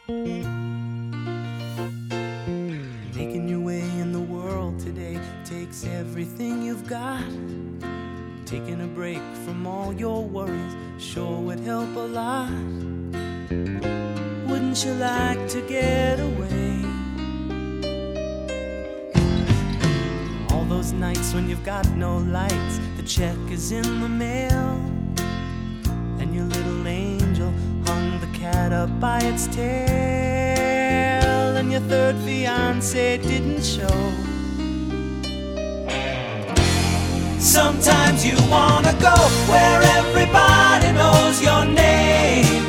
Making your way in the world today takes everything you've got. Taking a break from all your worries sure would help a lot. Wouldn't you like to get away? All those nights when you've got no lights, the check is in the mail, and your little angel hung the cat up by its tail, and your third fiancé didn't show. Sometimes you wanna go where everybody knows your name,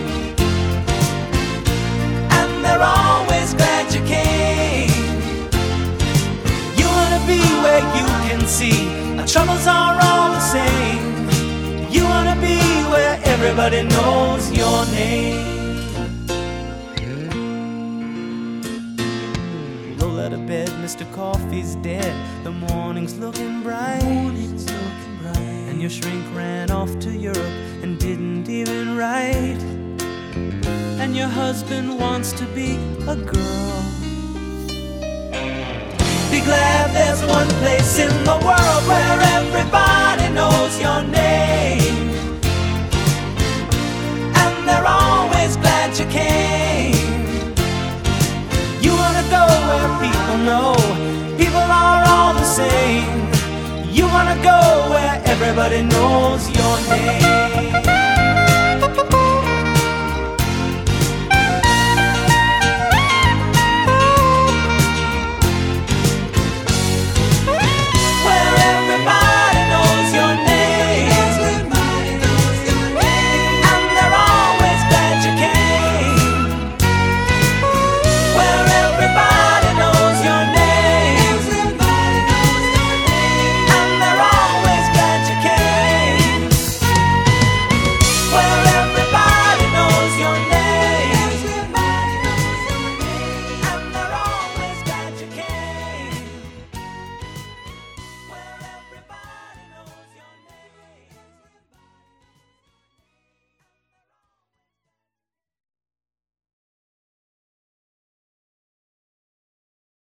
and they're always glad you came. You wanna be where you can see our troubles are all the same. You wanna be where everybody knows your name. Roll out of bed, Mr. Coffee's dead. The morning's looking bright. And your shrink ran off to Europe and didn't even write. And your husband wants to be a girl. Be glad there's one place in the world where everybody knows your name, and they're always glad you came. You wanna go where people know people are all the same. You wanna go where everybody knows your name.